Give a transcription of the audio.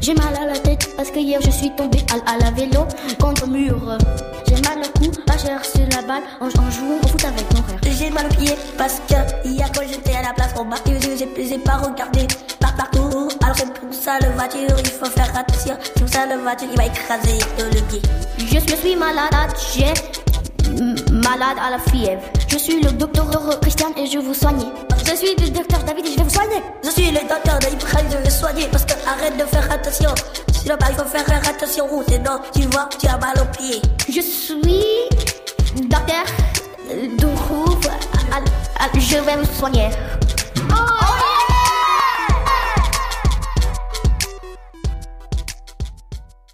J'ai mal à la tête parce que hier je suis tombée à la vélo contre le mur. J'ai mal au cou, à chercher la balle en jouant au foot avec mon frère. J'ai mal au pied parce que hier quand j'étais à la place Romain, j'ai pas regardé partout. Alors c'est pour ça le voiture, il faut faire attention. C'est pour ça le voiture, il va écraser le pied. Je suis malade, j'ai malade à la fièvre. Je suis le docteur Christian et je vous soigne. Je suis le docteur David et je vais vous soigner. Je suis le docteur David et je vais soigner parce que arrête de faire attention. Sinon il faut faire attention, sinon tu vois, tu as mal au pied. Je suis docteur Dourouf, je vais vous soigner. Oh!